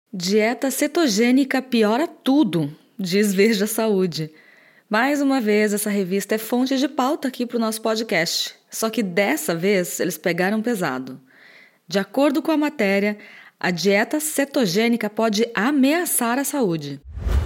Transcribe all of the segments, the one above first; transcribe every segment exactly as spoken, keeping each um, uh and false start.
Dieta cetogênica piora tudo, diz Veja Saúde. Mais uma vez, essa revista é fonte de pauta aqui para o nosso podcast. Só que dessa vez, eles pegaram pesado. De acordo com a matéria, a dieta cetogênica pode ameaçar a saúde.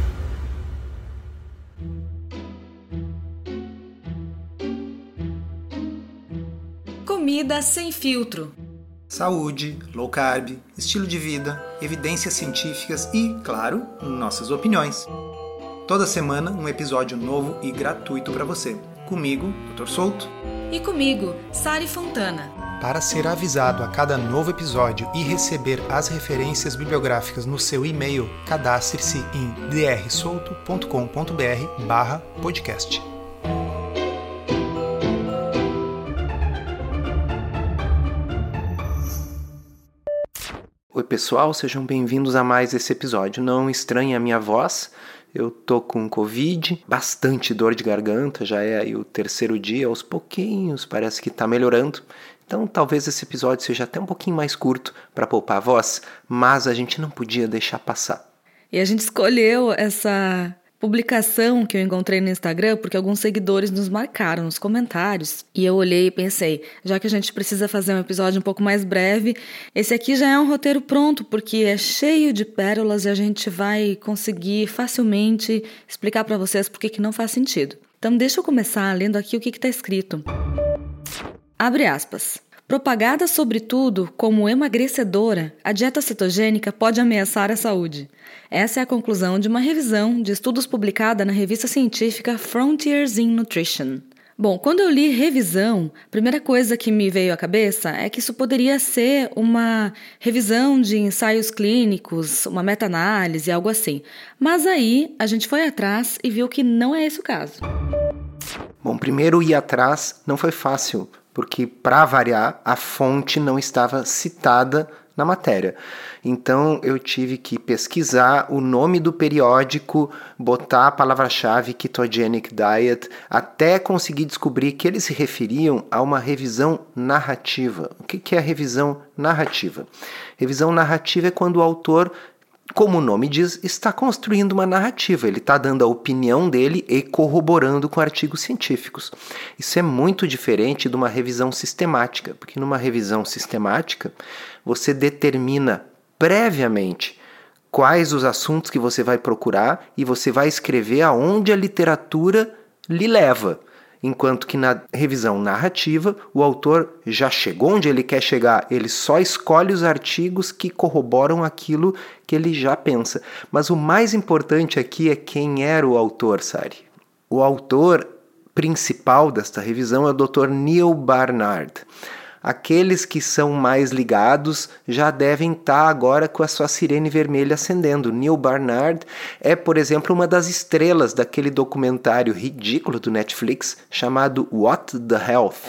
Comida sem filtro. Saúde, low carb, estilo de vida, evidências científicas e, claro, nossas opiniões. Toda semana um episódio novo e gratuito para você. Comigo, doutor Souto. E comigo, Sari Fontana. Para ser avisado a cada novo episódio e receber as referências bibliográficas no seu e-mail, cadastre-se em d r souto ponto com ponto b r barra podcast. Oi pessoal, sejam bem-vindos a mais esse episódio. Não estranhem a minha voz, eu tô com Covid, bastante dor de garganta, já é aí o terceiro dia, aos pouquinhos, parece que tá melhorando. Então talvez esse episódio seja até um pouquinho mais curto para poupar a voz, mas a gente não podia deixar passar. E a gente escolheu essa publicação que eu encontrei no Instagram porque alguns seguidores nos marcaram nos comentários e eu olhei e pensei, já que a gente precisa fazer um episódio um pouco mais breve, esse aqui já é um roteiro pronto porque é cheio de pérolas e a gente vai conseguir facilmente explicar para vocês por que que não faz sentido. Então deixa eu começar lendo aqui o que está escrito. Abre aspas. Propagada sobretudo como emagrecedora, a dieta cetogênica pode ameaçar a saúde. Essa é a conclusão de uma revisão de estudos publicada na revista científica Frontiers in Nutrition. Bom, quando eu li revisão, a primeira coisa que me veio à cabeça é que isso poderia ser uma revisão de ensaios clínicos, uma meta-análise, algo assim. Mas aí a gente foi atrás e viu que não é esse o caso. Bom, primeiro ir atrás não foi fácil, porque, para variar, a fonte não estava citada na matéria. Então, eu tive que pesquisar o nome do periódico, botar a palavra-chave Ketogenic Diet, até conseguir descobrir que eles se referiam a uma revisão narrativa. O que é a revisão narrativa? Revisão narrativa é quando o autor, como o nome diz, está construindo uma narrativa. Ele está dando a opinião dele e corroborando com artigos científicos. Isso é muito diferente de uma revisão sistemática, porque numa revisão sistemática, você determina previamente quais os assuntos que você vai procurar e você vai escrever aonde a literatura lhe leva. Enquanto que na revisão narrativa, o autor já chegou onde ele quer chegar, ele só escolhe os artigos que corroboram aquilo que ele já pensa. Mas o mais importante aqui é quem era o autor, Sari. O autor principal desta revisão é o doutor Neal Barnard. Aqueles que são mais ligados já devem estar agora com a sua sirene vermelha acendendo. Neal Barnard é, por exemplo, uma das estrelas daquele documentário ridículo do Netflix chamado What the Health.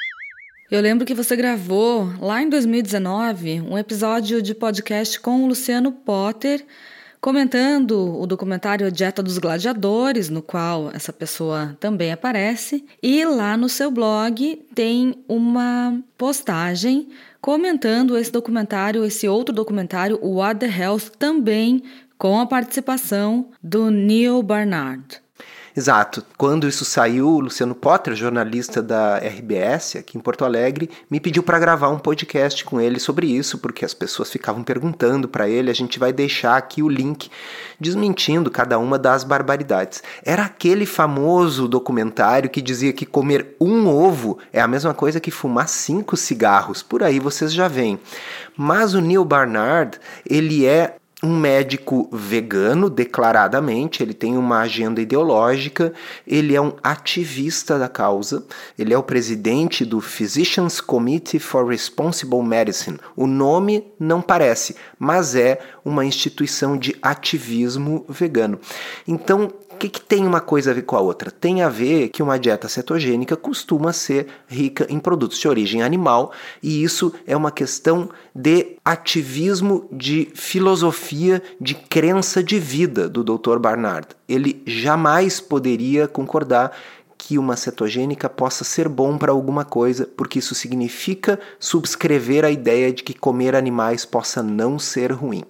Eu lembro que você gravou, lá em dois mil e dezenove, um episódio de podcast com o Luciano Potter, comentando o documentário A Dieta dos Gladiadores, no qual essa pessoa também aparece, e lá no seu blog tem uma postagem comentando esse documentário, esse outro documentário, o What the Health, também com a participação do Neal Barnard. Exato. Quando isso saiu, o Luciano Potter, jornalista da R B S aqui em Porto Alegre, me pediu para gravar um podcast com ele sobre isso, porque as pessoas ficavam perguntando para ele. A gente vai deixar aqui o link desmentindo cada uma das barbaridades. Era aquele famoso documentário que dizia que comer um ovo é a mesma coisa que fumar cinco cigarros. Por aí vocês já veem. Mas o Neal Barnard, ele é um médico vegano, declaradamente, ele tem uma agenda ideológica, ele é um ativista da causa, ele é o presidente do Physicians Committee for Responsible Medicine. O nome não parece, mas é uma instituição de ativismo vegano. Então, o que, que tem uma coisa a ver com a outra? Tem a ver que uma dieta cetogênica costuma ser rica em produtos de origem animal, e isso é uma questão de ativismo, de filosofia, de crença de vida do doutor Barnard. Ele jamais poderia concordar que uma cetogênica possa ser bom para alguma coisa, porque isso significa subscrever a ideia de que comer animais possa não ser ruim.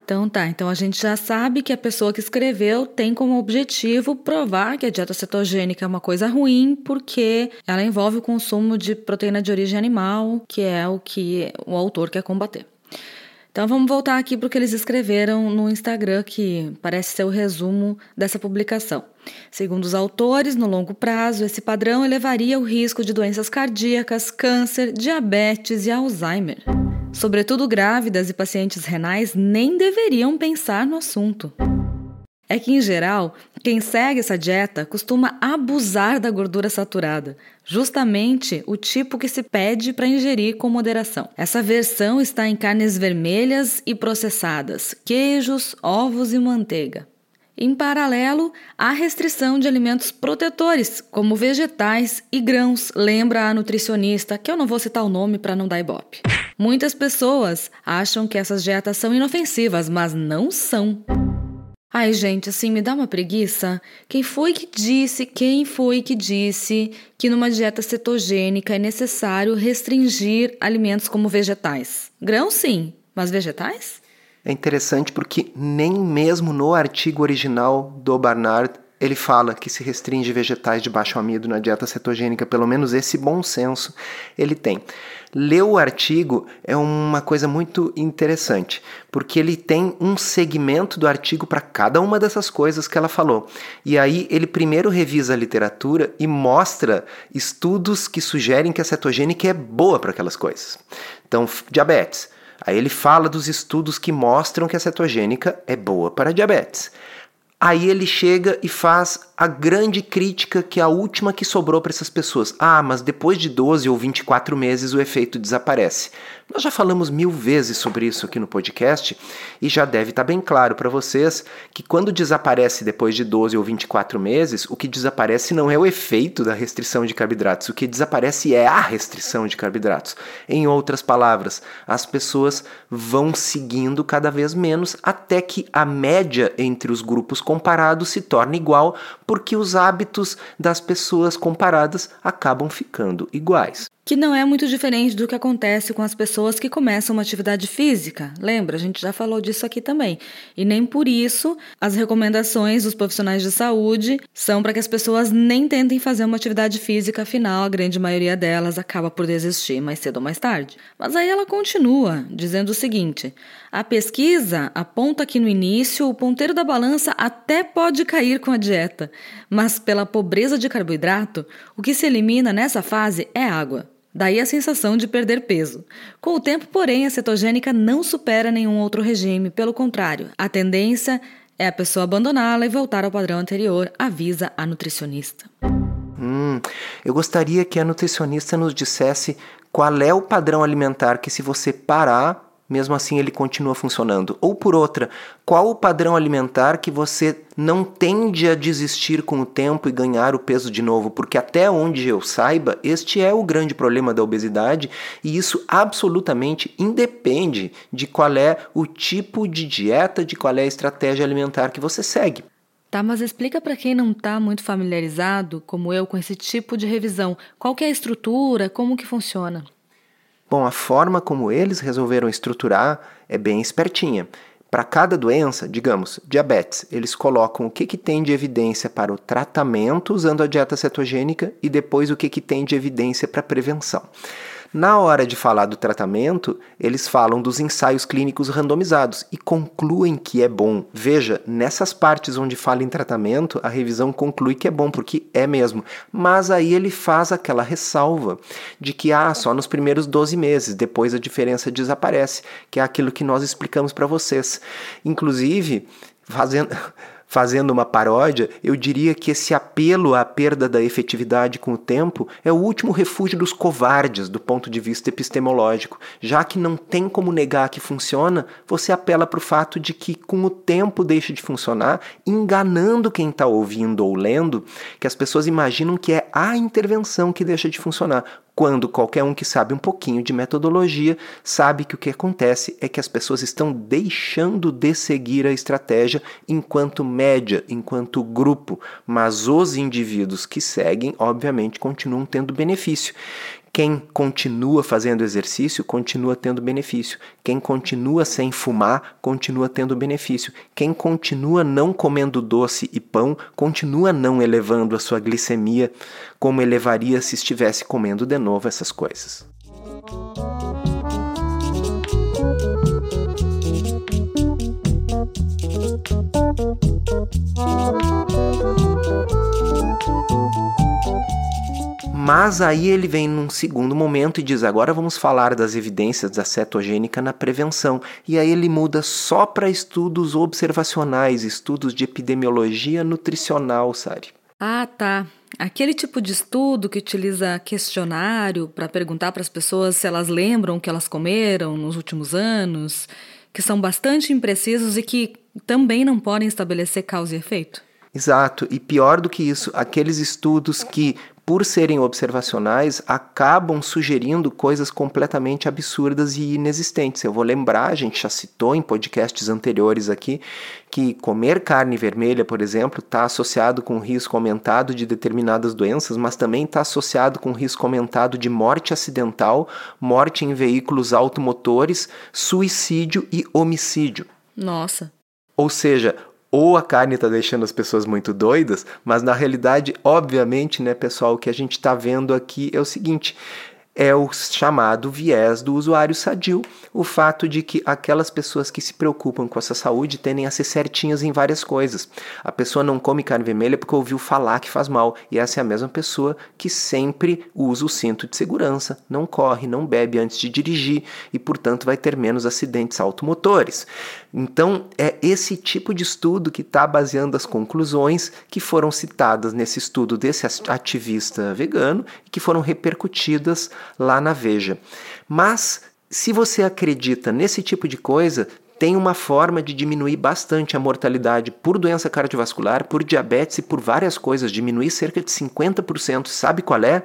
Então tá, então a gente já sabe que a pessoa que escreveu tem como objetivo provar que a dieta cetogênica é uma coisa ruim porque ela envolve o consumo de proteína de origem animal, que é o que o autor quer combater. Então vamos voltar aqui para o que eles escreveram no Instagram, que parece ser o resumo dessa publicação. Segundo os autores, no longo prazo, esse padrão elevaria o risco de doenças cardíacas, câncer, diabetes e Alzheimer. Sobretudo grávidas e pacientes renais nem deveriam pensar no assunto. É que, em geral, quem segue essa dieta costuma abusar da gordura saturada, justamente o tipo que se pede para ingerir com moderação. Essa versão está em carnes vermelhas e processadas, queijos, ovos e manteiga. Em paralelo, há restrição de alimentos protetores, como vegetais e grãos, lembra a nutricionista, que eu não vou citar o nome para não dar ibope. Muitas pessoas acham que essas dietas são inofensivas, mas não são. Ai, gente, assim, me dá uma preguiça. Quem foi que disse, quem foi que disse que numa dieta cetogênica é necessário restringir alimentos como vegetais? Grãos, sim, mas vegetais? É interessante porque nem mesmo no artigo original do Barnard ele fala que se restringe vegetais de baixo amido na dieta cetogênica, pelo menos esse bom senso ele tem. Ler o artigo é uma coisa muito interessante, porque ele tem um segmento do artigo para cada uma dessas coisas que ela falou. E aí ele primeiro revisa a literatura e mostra estudos que sugerem que a cetogênica é boa para aquelas coisas. Então, diabetes. Aí ele fala dos estudos que mostram que a cetogênica é boa para diabetes. Aí ele chega e faz a grande crítica, que é a última que sobrou para essas pessoas. Ah, mas depois de doze ou vinte e quatro meses o efeito desaparece. Nós já falamos mil vezes sobre isso aqui no podcast e já deve estar bem claro para vocês que quando desaparece depois de doze ou vinte e quatro meses, o que desaparece não é o efeito da restrição de carboidratos, o que desaparece é a restrição de carboidratos. Em outras palavras, as pessoas vão seguindo cada vez menos até que a média entre os grupos comparados se torna igual, porque os hábitos das pessoas comparadas acabam ficando iguais. Que não é muito diferente do que acontece com as pessoas que começam uma atividade física. Lembra? A gente já falou disso aqui também. E nem por isso as recomendações dos profissionais de saúde são para que as pessoas nem tentem fazer uma atividade física, afinal a grande maioria delas acaba por desistir mais cedo ou mais tarde. Mas aí ela continua dizendo o seguinte: a pesquisa aponta que no início o ponteiro da balança até pode cair com a dieta, mas pela pobreza de carboidrato, o que se elimina nessa fase é água. Daí a sensação de perder peso. Com o tempo, porém, a cetogênica não supera nenhum outro regime. Pelo contrário, a tendência é a pessoa abandoná-la e voltar ao padrão anterior, avisa a nutricionista. Hum, eu gostaria que a nutricionista nos dissesse qual é o padrão alimentar que, se você parar, mesmo assim ele continua funcionando. Ou por outra, qual o padrão alimentar que você não tende a desistir com o tempo e ganhar o peso de novo? Porque até onde eu saiba, este é o grande problema da obesidade e isso absolutamente independe de qual é o tipo de dieta, de qual é a estratégia alimentar que você segue. Tá, mas explica para quem não está muito familiarizado, como eu, com esse tipo de revisão. Qual que é a estrutura, como que funciona? Bom, a forma como eles resolveram estruturar é bem espertinha. Para cada doença, digamos, diabetes, eles colocam o que, que tem de evidência para o tratamento usando a dieta cetogênica e depois o que, que tem de evidência para a prevenção. Na hora de falar do tratamento, eles falam dos ensaios clínicos randomizados e concluem que é bom. Veja, nessas partes onde fala em tratamento, a revisão conclui que é bom, porque é mesmo. Mas aí ele faz aquela ressalva de que ah, só nos primeiros doze meses, depois a diferença desaparece, que é aquilo que nós explicamos para vocês. Inclusive, fazendo... Fazendo uma paródia, eu diria que esse apelo à perda da efetividade com o tempo é o último refúgio dos covardes do ponto de vista epistemológico. Já que não tem como negar que funciona, você apela para o fato de que com o tempo deixa de funcionar, enganando quem está ouvindo ou lendo, que as pessoas imaginam que é a intervenção que deixa de funcionar, quando qualquer um que sabe um pouquinho de metodologia sabe que o que acontece é que as pessoas estão deixando de seguir a estratégia enquanto média, enquanto grupo, mas os indivíduos que seguem, obviamente, continuam tendo benefício. Quem continua fazendo exercício, continua tendo benefício. Quem continua sem fumar, continua tendo benefício. Quem continua não comendo doce e pão, continua não elevando a sua glicemia, como elevaria se estivesse comendo de novo essas coisas. Mas aí ele vem num segundo momento e diz, agora vamos falar das evidências da cetogênica na prevenção. E aí ele muda só para estudos observacionais, estudos de epidemiologia nutricional, Sari. Ah, tá. Aquele tipo de estudo que utiliza questionário para perguntar para as pessoas se elas lembram o que elas comeram nos últimos anos, que são bastante imprecisos e que também não podem estabelecer causa e efeito. Exato. E pior do que isso, aqueles estudos que, por serem observacionais, acabam sugerindo coisas completamente absurdas e inexistentes. Eu vou lembrar, a gente já citou em podcasts anteriores aqui, que comer carne vermelha, por exemplo, está associado com risco aumentado de determinadas doenças, mas também está associado com risco aumentado de morte acidental, morte em veículos automotores, suicídio e homicídio. Nossa! Ou seja, ou a carne está deixando as pessoas muito doidas, mas na realidade, obviamente, né, pessoal, o que a gente está vendo aqui é o seguinte, é o chamado viés do usuário sadio, o fato de que aquelas pessoas que se preocupam com a sua saúde tendem a ser certinhas em várias coisas. A pessoa não come carne vermelha porque ouviu falar que faz mal, e essa é a mesma pessoa que sempre usa o cinto de segurança, não corre, não bebe antes de dirigir e, portanto, vai ter menos acidentes automotores. Então, é esse tipo de estudo que está baseando as conclusões que foram citadas nesse estudo desse ativista vegano e que foram repercutidas lá na Veja. Mas, se você acredita nesse tipo de coisa, tem uma forma de diminuir bastante a mortalidade por doença cardiovascular, por diabetes e por várias coisas, diminuir cerca de cinquenta por cento. Sabe qual é?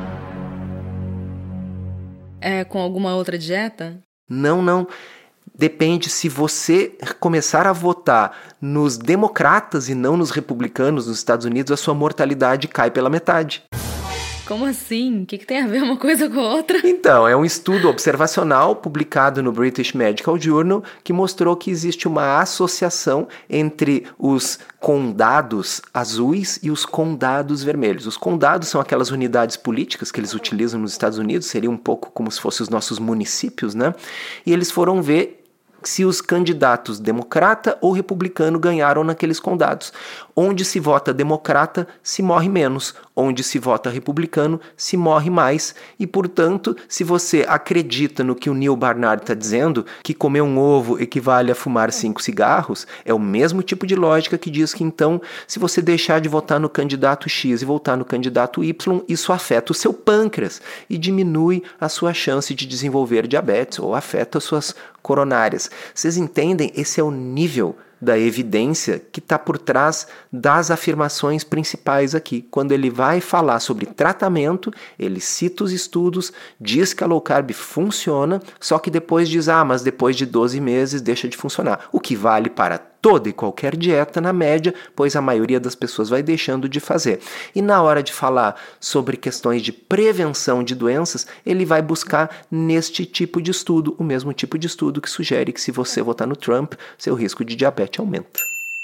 É com alguma outra dieta? Não, não. Depende, se você começar a votar nos democratas e não nos republicanos nos Estados Unidos, a sua mortalidade cai pela metade. Como assim? O que, que tem a ver uma coisa com a outra? Então, é um estudo observacional publicado no British Medical Journal que mostrou que existe uma associação entre os condados azuis e os condados vermelhos. Os condados são aquelas unidades políticas que eles utilizam nos Estados Unidos, seria um pouco como se fossem os nossos municípios, né? E eles foram ver se os candidatos democrata ou republicano ganharam naqueles condados. Onde se vota democrata, se morre menos. Onde se vota republicano, se morre mais. E, portanto, se você acredita no que o Neil Barnard está dizendo, que comer um ovo equivale a fumar cinco cigarros, é o mesmo tipo de lógica que diz que, então, se você deixar de votar no candidato X e votar no candidato Y, isso afeta o seu pâncreas e diminui a sua chance de desenvolver diabetes ou afeta as suas coronárias. Vocês entendem? Esse é o nível da evidência que está por trás das afirmações principais aqui. Quando ele vai falar sobre tratamento, ele cita os estudos, diz que a low carb funciona, só que depois diz, ah, mas depois de doze meses deixa de funcionar. O que vale para toda e qualquer dieta na média, pois a maioria das pessoas vai deixando de fazer. E na hora de falar sobre questões de prevenção de doenças, ele vai buscar neste tipo de estudo, o mesmo tipo de estudo que sugere que se você votar no Trump, seu risco de diabetes aumenta.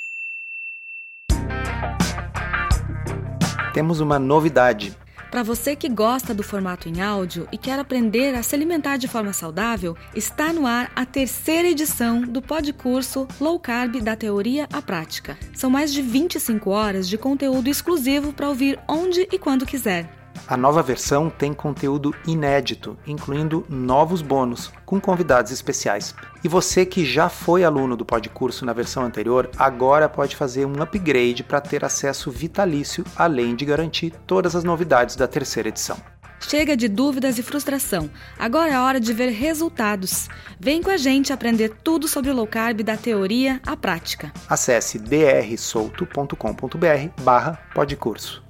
Temos uma novidade. Para você que gosta do formato em áudio e quer aprender a se alimentar de forma saudável, está no ar a terceira edição do podcurso Low Carb da Teoria à Prática. São mais de vinte e cinco horas de conteúdo exclusivo para ouvir onde e quando quiser. A nova versão tem conteúdo inédito, incluindo novos bônus, com convidados especiais. E você que já foi aluno do podcurso na versão anterior, agora pode fazer um upgrade para ter acesso vitalício, além de garantir todas as novidades da terceira edição. Chega de dúvidas e frustração. Agora é hora de ver resultados. Vem com a gente aprender tudo sobre o low carb da teoria à prática. Acesse drsolto.com.br barra podcurso.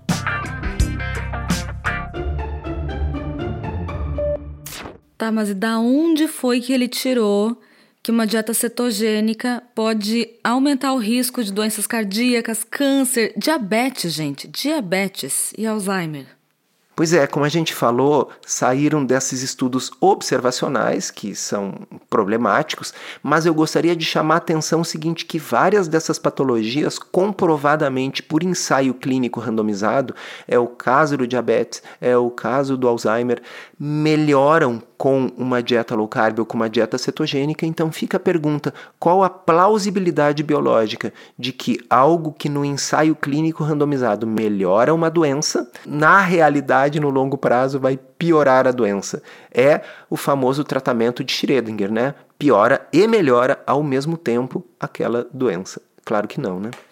Tá, mas e da onde foi que ele tirou que uma dieta cetogênica pode aumentar o risco de doenças cardíacas, câncer, diabetes, gente, diabetes e Alzheimer? Pois é, como a gente falou, saíram desses estudos observacionais, que são problemáticos, mas eu gostaria de chamar a atenção o seguinte, que várias dessas patologias, comprovadamente por ensaio clínico randomizado, é o caso do diabetes, é o caso do Alzheimer, melhoram com uma dieta low carb ou com uma dieta cetogênica. Então fica a pergunta, qual a plausibilidade biológica de que algo que no ensaio clínico randomizado melhora uma doença, na realidade, no longo prazo, vai piorar a doença? É o famoso tratamento de Schrödinger, né? Piora e melhora ao mesmo tempo aquela doença. Claro que não, né?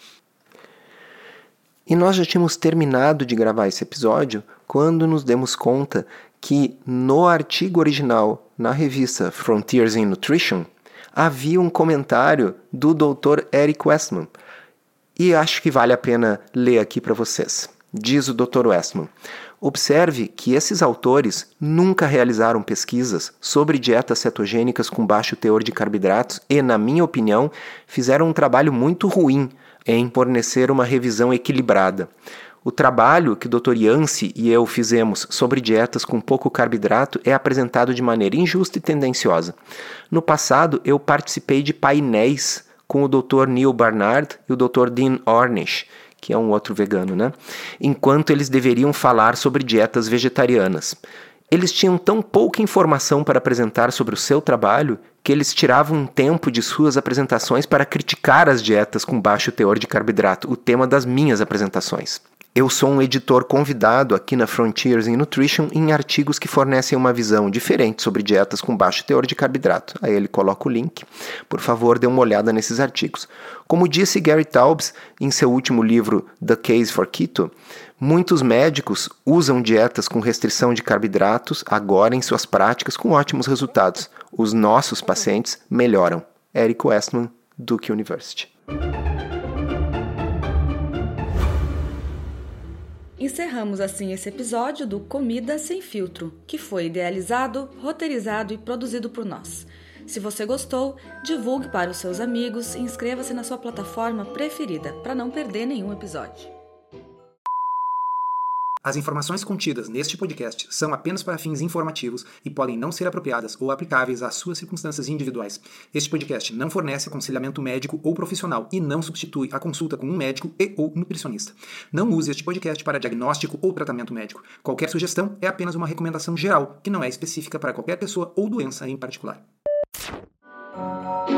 E nós já tínhamos terminado de gravar esse episódio quando nos demos conta que no artigo original, na revista Frontiers in Nutrition, havia um comentário do doutor Eric Westman. E acho que vale a pena ler aqui para vocês. Diz o doutor Westman: observe que esses autores nunca realizaram pesquisas sobre dietas cetogênicas com baixo teor de carboidratos e, na minha opinião, fizeram um trabalho muito ruim em fornecer uma revisão equilibrada. O trabalho que o doutor Yancey e eu fizemos sobre dietas com pouco carboidrato é apresentado de maneira injusta e tendenciosa. No passado, eu participei de painéis com o doutor Neil Barnard e o doutor Dean Ornish, que é um outro vegano, né? Enquanto eles deveriam falar sobre dietas vegetarianas. Eles tinham tão pouca informação para apresentar sobre o seu trabalho que eles tiravam um tempo de suas apresentações para criticar as dietas com baixo teor de carboidrato, o tema das minhas apresentações. Eu sou um editor convidado aqui na Frontiers in Nutrition em artigos que fornecem uma visão diferente sobre dietas com baixo teor de carboidrato. Aí ele coloca o link. Por favor, dê uma olhada nesses artigos. Como disse Gary Taubes em seu último livro The Case for Keto, muitos médicos usam dietas com restrição de carboidratos agora em suas práticas com ótimos resultados. Os nossos pacientes melhoram. Eric Westman, Duke University. Encerramos assim esse episódio do Comida Sem Filtro, que foi idealizado, roteirizado e produzido por nós. Se você gostou, divulgue para os seus amigos e inscreva-se na sua plataforma preferida para não perder nenhum episódio. As informações contidas neste podcast são apenas para fins informativos e podem não ser apropriadas ou aplicáveis às suas circunstâncias individuais. Este podcast não fornece aconselhamento médico ou profissional e não substitui a consulta com um médico e ou nutricionista. Não use este podcast para diagnóstico ou tratamento médico. Qualquer sugestão é apenas uma recomendação geral, que não é específica para qualquer pessoa ou doença em particular.